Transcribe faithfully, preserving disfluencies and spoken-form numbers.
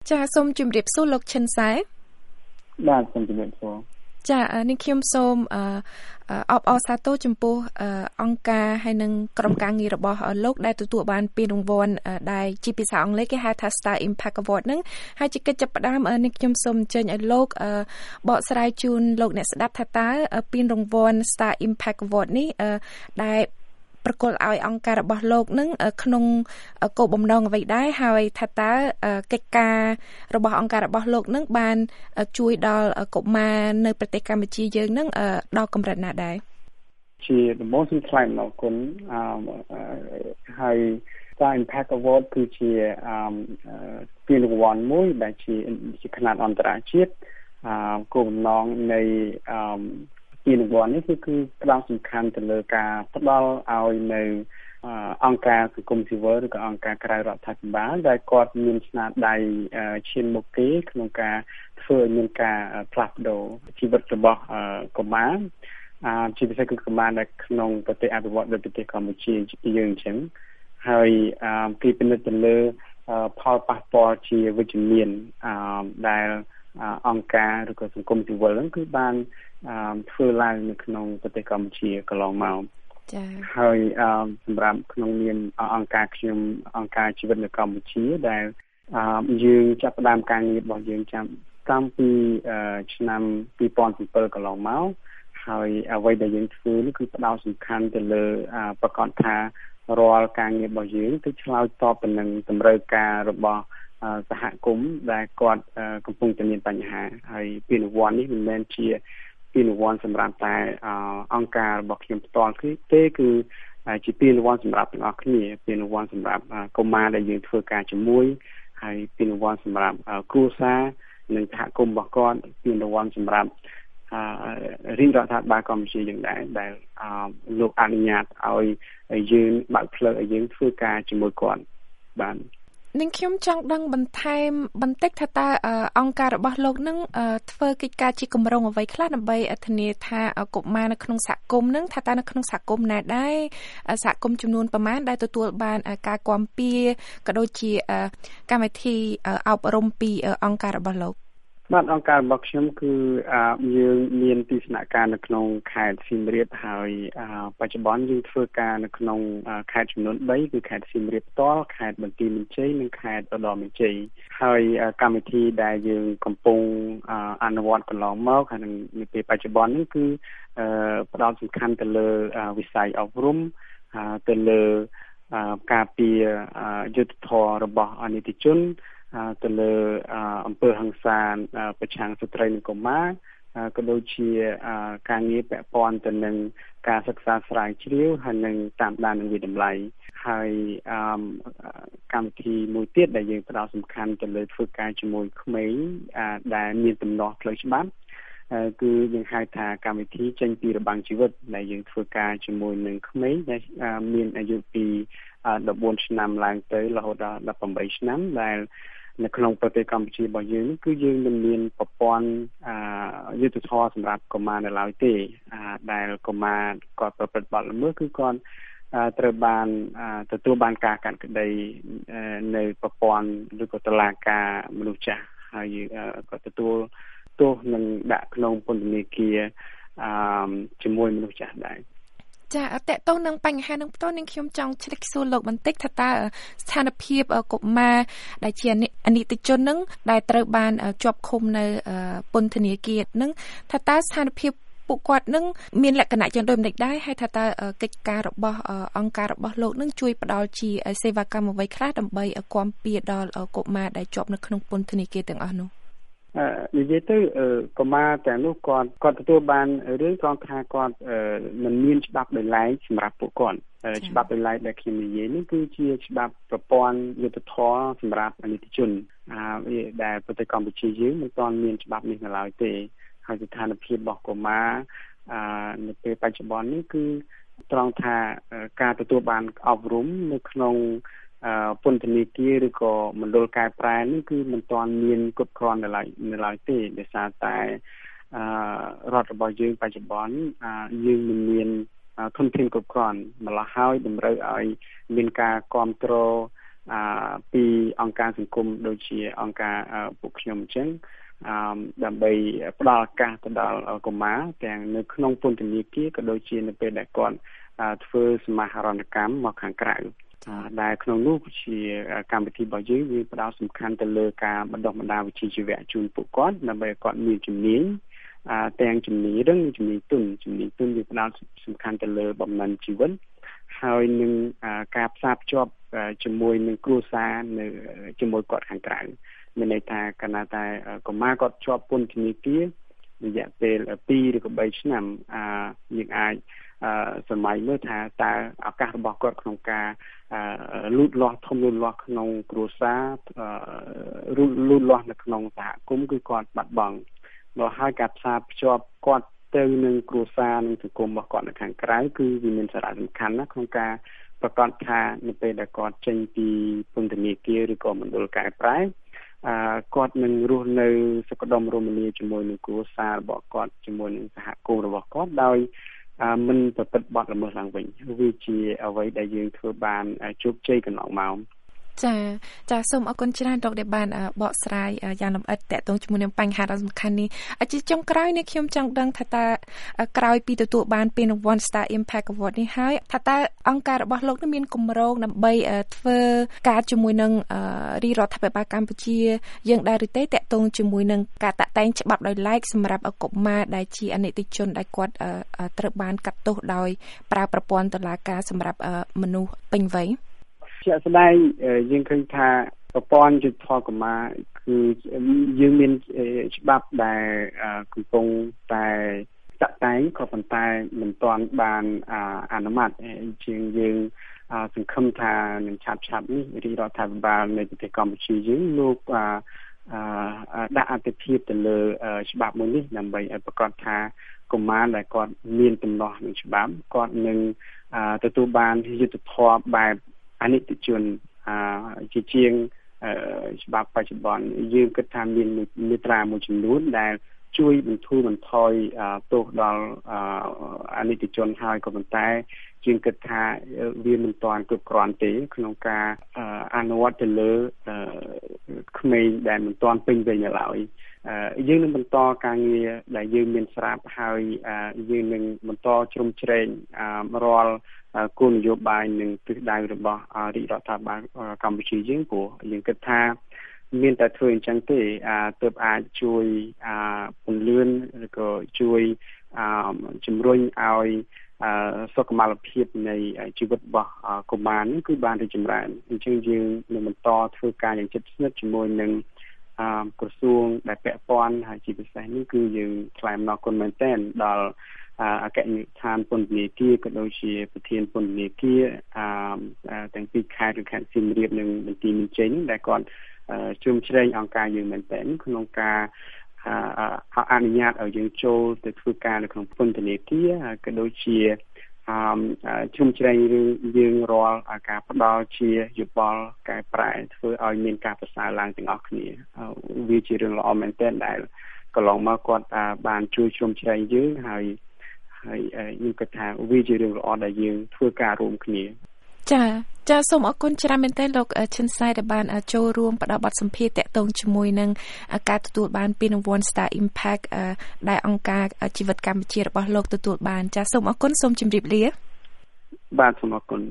ចាសូមជម្រាបសួរលោកឈិនសែបាទសូមជម្រាបសួរចានេះខ្ញុំសូមអបអរសាទរចំពោះអង្គការហើយនិងក្រុមការងាររបស់លោកដែលទទួលបានពានរង្វាន់ដែលជាភាសាអង់គ្លេសគេហៅថា Star Impact Award ហ្នឹងហើយជាកិច្ចចាប់ផ្ដើមនេះខ្ញុំសូមអញ្ជើញឲ្យលោកបកស្រាយជូនលោកអ្នកស្ដាប់ថាតើពានរង្វាន់ Star Impact Award នេះដែលប្រគល់ឲ្យអង្គការរបស់លោកនឹងក្នុងគោលបំណងអ្វីដែរហើយថាតើកិច្ចការរបស់អង្គការរបស់លោកនឹងបានជួយដល់កុមារនៅប្រទេសកម្ពុជាយើងនឹងដល់កម្រិតណាដែរជាដំបូងសូមថ្លែងអំណរគុណហើយ Star Impact Award គឺជាពានរង្វាន់មួយដែលជាជាខ្នាតអន្តរជាតិគោលបំណងនៃពានរង្វាន់នេះគឺគឺផ្ដោតសំខាន់ទៅលើការផ្ដល់ឲ្យនៅអង្គការសង្គមស៊ីវិលឬក៏អង្គការក្រៅរដ្ឋាភិបាលដែលគាត់មានស្នាដៃឈានមុខគេក្នុងការធ្វើឲ្យមានការផ្លាស់ប្ដូរជីវិតរបស់កុមារជាពិសេសគឺកុមារនៅក្នុងប្រទេសអភិវឌ្ឍន៍ដូចប្រទេសកម្ពុជាយើងអញ្ចឹងហើយគេពិនិត្យទៅលើផលប៉ះពាល់ជាវិជ្ជមានដែលអង្គការឬក៏សង្គមស៊ីវិលហ្នឹងគឺបានធ្វើឡើងនៅក្នុងប្រទេសកម្ពុជាកន្លងមកចា៎ហើយសម្រាប់ក្នុងនាមអង្គការខ្ញុំអង្គការជីវិតនៅកម្ពុជាដែលយើងចាប់ផ្ដើមការងាររបស់យើងចាំតាំងពីឆ្នាំពីរពាន់សេវកន្លងមកហើយអ្វីដែលយើងធ្វើនេះគឺផ្ដោតសំខាន់ទៅលើប្រកាសថារាល់ការងាររបស់យើងគឺឆ្លើយតបទៅនឹងតម្រូវការរបស់សហគមន៍ដែលគាត់កំពុងតែមានបញ្ហាហើយពានរង្វាន់នេះមិនមែនជាពានរង្វាន់សម្រាប់តែអង្គការរបស់ខ្ញុំផ្ទាល់គឺទេគឺជាពានរង្វាន់សម្រាប់ទាំងអស់គ្នាពានរង្វាន់សម្រាប់កុមារដែលយើងធ្វើការជាមួយហើយពានរង្វាន់សម្រាប់គ្រួសារនិងសហគមន៍របស់គាត់ពានរង្វាន់សម្រាប់រាជរដ្ឋាភិបាលកម្ពុជាយើងដែរដែលលោកអនុញ្ញាតឲ្យយើងបើកផ្លូវឲ្យយើងធ្វើការជាមួយគាត់បាននឹងខ្ញុំចង់ដឹងបន្ថែមបន្តិចថាតើអង្គការរបស់លោកនឹងធ្វើកិច្ចការជាគម្រោងអ្វីខ្លះដើម្បីធានាថាកុមារនៅក្នុងសហគមន៍នឹងថាតើនៅក្នុងសហគមន៍ណាដែរសហគមន៍ចំនួនប្រមាណដែលទទួលបានការគាំពៀក៏ដូចជាកម្មវិធីអប់រំពីអង្គការរបស់លោកបាទអង្គការរបស់ខ្ញុំគឺយើងមានទីស្នាក់ការនៅក្នុងខេត្តសៀមរាបហើយបច្ចុប្បន្នយើងធ្វើការនៅក្នុងខេត្តចំនួនបីគឺខេត្តសៀមរាបផ្ទាល់ខេត្តបន្ទាយមានជ័យនិងខេត្តឧត្តរមានជ័យហើយកម្មវិធីដែលយើងកំពុងអនុវត្តកន្លងមកហើយនៅពេលបច្ចុប្បន្ននេះគឺផ្ដោតសំខាន់ទៅលើវិស័យអប់រំទៅលើការពារយុត្តិធម៌របស់អនិច្ចជនទៅលើអង្គើហិង្សាប្រឆាំងស្ត្រីនិងកុមារក៏ដូចជាការងារពាក់ព័ន្ធទៅនឹងការសិក្សាស្រាវជ្រាវហើយនឹងតាមដាននឹងវិតម្លៃហើយកម្មវិធីមួយទៀតដែលយើងផ្ដោតសំខាន់ទៅលើធ្វើការជាមួយក្មេងដែលមានទំនាស់ផ្លូវច្បាប់គឺយើងហៅថាកម្មវិធីចេញពីរបាំងជីវិតដែលយើងធ្វើការជាមួយនឹងក្មេងដែលមានអាយុពីដប់បួនឆ្នាំឡើងទៅរហូតដល់ដប់ប្រាំបីឆ្នាំដែលនៅក្នុងប្រទេសកម្ពុជារបស់យើងគឺយើងមិនមានប្រព័ន្ធយុត្តិធម៌សម្រាប់កុមារនៅឡើយទេដែលកុមារគាត់ប្រព្រឹត្តបទល្មើសគឺគាត់ត្រូវបានទទួលបានការកាត់ក្តីនៅប្រព័ន្ធឬក៏តុលាការមនុស្សចាស់ហើយគាត់ទទួលទោសនឹងដាក់ក្នុងពន្ធនាគារជាមួយមនុស្សចាស់ដែរចាតកតងនឹងបញ្ហានឹងផ្ទាល់នឹងខ្ញុំចង់ឆ្លិចសួរលោកបន្តិចថាតើស្ថានភាពកុមារដែលជាអនិច្ចជននឹងដែលត្រូវបានជាប់ឃុំនៅពន្ធនាគារនឹងថាតើស្ថានភាពពួកគាត់នឹងមានលក្ខណៈយ៉ាងដូចម្តេចដែរហើយថាតើកិច្ចការរបស់អង្គការរបស់លោកនឹងជួយផ្ដល់ជាសេវាកម្មអ្វីខ្លះដើម្បីគាំពៀដល់កុមារដែលជាប់នៅក្នុងពន្ធនាគារទាំងអស់នោះនិយាយទៅកុមារទាំងនោះគាត់គាត់ទទួលបានរឿងត្រង់ថាគាត់មិនមានច្បាប់ដោយឡែកសម្រាប់ពួកគាត់ច្បាប់ដោយឡែកដែលខ្ញុំនិយាយនេះគឺជាច្បាប់ប្រព័ន្ធយុត្តិធម៌សម្រាប់អនិច្ចជនដែលប្រទេសកម្ពុជាយើងមិនទាន់មានច្បាប់នេះនៅឡើយទេហើយស្ថានភាពរបស់កុមារនៅពេលបច្ចុប្បន្ននេះគឺត្រង់ថាការទទួលបានអប់រំនៅក្នុងពន្ធនាគារឬក៏មណ្ឌលកែប្រែនេះគឺមិនទាន់មានគ្រប់គ្រាន់នៅឡើយនៅឡើយទេដោយសារតែរដ្ឋរបស់យើងបច្ចុប្បន្នយើងមិនមានធនធានគ្រប់គ្រាន់ម្ល៉េះហើយតម្រូវឲ្យមានការគ្រប់គ្រងពីអង្គការសង្គមដូចជាអង្គការពួកខ្ញុំអញ្ចឹងដើម្បីផ្ដល់ឱកាសទៅដល់កុមារទាំងនៅក្នុងពន្ធនាគារក៏ដូចជានៅពេលដែលគាត់ធ្វើសមាហរណកម្មមកខាងក្រៅដែលក្នុងនោះជាកម្មវិធីរបស់យើងវាផ្ដោតសំខាន់ទៅលើការបណ្ដុះបណ្ដាលវិជ្ជាជីវៈជូនពួកគាត់ដើម្បីឲ្យគាត់មានជំនាញទាំងជំនាញរឹងជំនាញទន់ជំនាញទន់វាផ្ដោតសំខាន់ទៅលើបំណិនជីវិតហើយនឹងការផ្សារភ្ជាប់ជាមួយនឹងគ្រួសារនៅជាមួយគាត់ខាងក្រៅមានន័យថាកាលណាតែកុមារគាត់ជាប់ពន្ធនាគាររយៈពេលពីរឬក៏បីឆ្នាំយើងអាចសម័យមើលថាតើឱកាសរបស់គាត់ក្នុងការលូតលាស់ធំលូតលាស់ក្នុងគ្រួសារលូតលាស់នៅក្នុងសហគមន៍គឺគាត់បាត់បង់ដល់ហើយការផ្សារភ្ជាប់គាត់ទៅនឹងគ្រួសារនិងសង្គមរបស់គាត់នៅខាងក្រៅគឺវាមានសារៈសំខាន់ណាស់ក្នុងការប្រកាសថានៅពេលដែលគាត់ចេញពីពន្ធនាគារឬក៏មណ្ឌលកែប្រែអឺគាត់នឹងរស់នៅសុខដុមរមនាជាមួយនឹងគ្រួសាររបស់គាត់ជាមួយនឹងសហគមន៍របស់គាត់ដោយមិនប្រព្រឹត្តបទល្មើសឡើងវិញវាជាអ្វីដែលយើងធ្វើបានជោគជ័យកន្លងមកចាចាសូមអរគុណច្រើនលោកដែលបានបកស្រាយយ៉ាងលម្អិតតាក់ទងជាមួយនឹងបញ្ហាដ៏សំខាន់នេះជាចុងក្រោយនេះខ្ញុំចង់ដឹងថាតើក្រោយពីទទួលបានពានរង្វាន់ Star Impact Award នេះហើយថាតើអង្គការរបស់លោកនេះមានគម្រោងដើម្បីធ្វើការជាមួយនឹងរាជរដ្ឋាភិបាលកម្ពុជាយើងដែរឬទេតាក់ទងជាមួយនឹងការតាក់តែងច្បាប់ដោយឡែកសម្រាប់កុមារដែលជាអនិច្ចជនដែលគាត់ត្រូវបានកាត់ទោសដោយប្រើប្រព័ន្ធតុលាការសម្រាប់មនុស្សពេញវ័យជាក់ស្ដែងយើងឃើញថាប្រព័ន្ធយុត្តិធម៌កុមារគឺយើងមានច្បាប់ដែលកំពុងតែតាក់តែងក៏ប៉ុន្តែមិនទាន់បានអនុម័តជាងយើងសង្ឃឹមថានឹងឆាប់ឆាប់នេះរាជរដ្ឋាភិបាលនៃប្រទេសកម្ពុជាយើងលោកដាក់អាទិភាពទៅលើច្បាប់មួយនេះដើម្បីឲ្យប្រកាសថាកុមារដែលគាត់មានទំនាស់នឹងច្បាប់គាត់នឹងទទួលបានយុត្តិធម៌បែបអនិច្ចជនជាជាងច្បាប់បច្ចុប្បន្នយើងគិតថាមានមាត្រាមួយចំនួនដែលជួយបន្ធូរបន្ថយទោសដល់អនិច្ចជនហើយក៏ប៉ុន្តែយើងគិតថាវាមិនទាន់គ្រប់គ្រាន់ទេក្នុងការអនុវត្តទៅលើក្មេងដែលមិនទាន់ពេញវ័យនៅឡើយយើងនឹងបន្តការងារដែលយើងមានស្រាប់ហើយយើងនឹងបន្តជ្រោមជ្រែងរាល់គោលនយោបាយនិងទិសដៅរបស់រាជរដ្ឋាភិបាលកម្ពុជាយើងព្រោះយើងគិតថាមានតែធ្វើអញ្ចឹងទេទើបអាចជួយពន្លឿនឬក៏ជួយជំរុញឲ្យសុខុមាលភាពនៃជីវិតរបស់កុមារនេះគឺបានរីកចម្រើនអញ្ចឹងយើងនឹងបន្តធ្វើការយ៉ាងជិតស្និទ្ធជាមួយនឹងក្រសួងដែលពាក់ព័ន្ធហើយជាពិសេសនេះគឺយើងថ្លែងអំណរគុណមែនទែនដល់អគ្គនាយកដ្ឋានពន្ធនាគារក៏ដូចជាប្រធានពន្ធនាគារទាំងពីរខេត្តគឺខេត្តសៀមរាបនិងបន្ទាយមានជ័យដែលគាត់ជុំជ្រែងអង្គការយើងមែនទែនក្នុងការអនុញ្ញាតឲ្យយើងចូលទៅធ្វើការនៅក្នុងពន្ធនាគារក៏ដូចជាជុំជ្រែងរឿងយើងរាល់ការផ្ដល់ជាយោបល់កែប្រែធ្វើឲ្យមានការប្រសើរឡើងទាំងអស់គ្នាវាជារឿងល្អមែនទែនដែលកន្លងមកគាត់បានជួយជុំជ្រែងយើងហើយហើយខ្ញុំគិតថាវាជារឿងល្អដែលយើងធ្វើការរួមគ្នាចាចាសូមអរគុណច្រើនមែនទែនលោកឈិនសៃដែលបានចូលរួមផ្ដល់បទសម្ភាសន៍តាក់ទងជាមួយនឹងការទទួលបានពានរង្វាន់ Star Impact ដែលអង្គការជីវិតកម្ពុជារបស់លោកទទួលបានចាសូមអរគុណសូមជម្រាបលាបាទសូមអរគុណ